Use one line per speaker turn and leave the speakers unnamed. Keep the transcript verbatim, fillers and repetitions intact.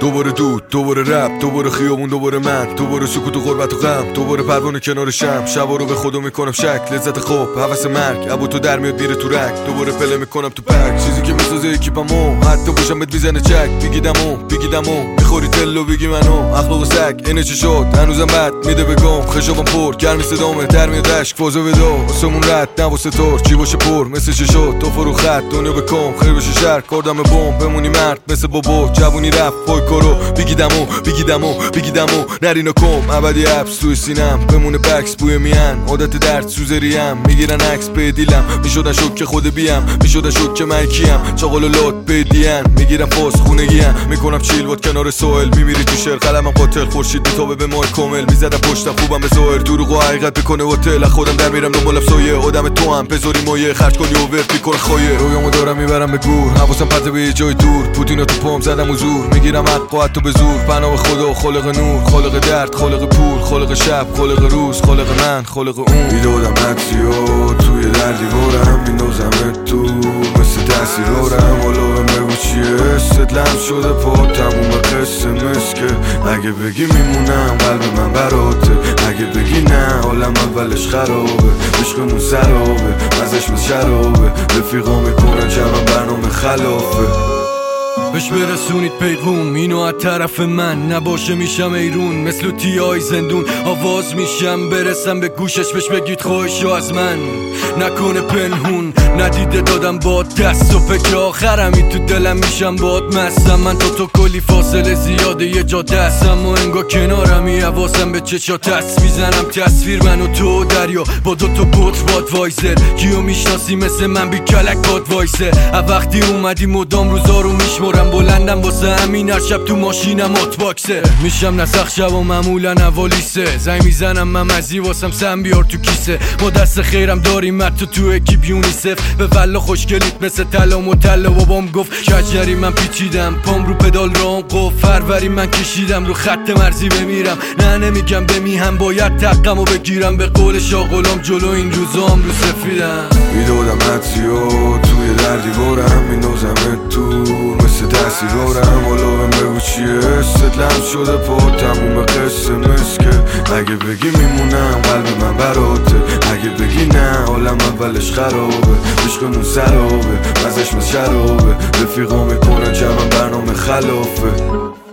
دوباره دود، دوباره رپ، دوباره خیابون، دوباره من، دوباره سکوت و غربت و غم، دوباره پروانه کنار شم. شبا رو به خودم میکنم شک، لذت خوب، هوس مرگ، ابو تو در میاد میره تو رک. دوباره پله میکنم تو پک، چیزی که میسازه اکیپمو، حتی باشم بهت میزنه چک. بگیدمو بگیدمو میخوری تلو بگی منو، اخلاق سگ اینه چه شد هنوزم بد میده بگم. خشابم پر گرمی صدامه در میاد اشک فازو بدا، آسمون رد نواسه تور چی باشه پر مثل چه شد تو فرو خط دنیا بکن خیر بشه شهر کردم بمب بمونی مرد مثل بابا. جوونی رفت پای کارو بگیدمو بگیدمو بگیدمو نرینو کم ابدی حبس توی سینم بمونه بکس بوی میان عادت درد سوزریم میگیرن عکس به دیلم میشدن شوک خود بیم میشدن شوک من کیم چاقل و لات بدین میگیرم پاس خونگیم میکنم چیل وات کنار سوئل میمیری تو شعر قلمم قاتل خورشید میتابه به مای کامل میزدم پشتم خوبم به ظاهر دروغ و حقیقت بکنه هتل خودم در میرم دنبال افسایه آدم تو هم بذاری مایه خرج کنی و ورد میکنه خایه رویامو دارم میبرم به گور حواسم پرت به یه جای دور پوتینا تو پام زدم حضور میگیرم حق و حتی به زور پناه خدا خالق نور خالق درد خالق پول خالق شب خالق روز خالق من خالق اون میدادم عکسیو توی در دیوارم میندازم تو مثل دستیرارم حالا بهم بگو چیه استدلم شده پا تموم قصه مسکه اگه بگی میمونم قلب من براته اگه بگی نه حالم اولش خرابه عشقمون سرابه مزش مثل شرابه رفیقا میکنن جمعم برنامه خلافه
بهش برسونید پیغوم اینو از طرف من نباشه میشم ایرون مثل تیای زندون آواز میشم برسم به گوشش بهش بگید خواهشو از من نکنه پنهون ندیده دادم با دست و فکر آخرمی تو دلم میشم باد مستم من تو تو کلی فاصله زیاده یه جا دستم و انگا کنارمی حواسم به چشات دست میزنم تصویر من و تو دریا با دو تا بوت باد وایزر کیو میشناسی مثل من بی کلک باد وایسه وقتی اومدی مدام روزا رو میشمرم بلندم واسه همین هر شب تو ماشینم ات باکسه میشم نسخ شب و معمولا اوالیسه زنگ میزنم من مزی واسم سم بیار تو کیسه ما دست خیرم داریم مت تو تو اکیپ یونیسف به ولا خوشگلیت مثل طلا و طلا بابام گفت کجری من پیچیدم پام رو پدال رام قف فروری من کشیدم رو خط مرزی بمیرم نه نمیگم بمیهم باید تقم و بگیرم به قول شاغلام جلو این روزام رو سفیدم
میدادم عکسیو توی در دیوارم میندازم تو مثل دستیرارم حالا بهم بگو چیه استدلم شده پا تموم قصه مسکه اگه بگی میمونم قلب من براته اگه بگی نه حالم اولش خرابه عشقمون سرابه مزش مثل شرابه رفیقا میکنن جمعم برنامه خلافه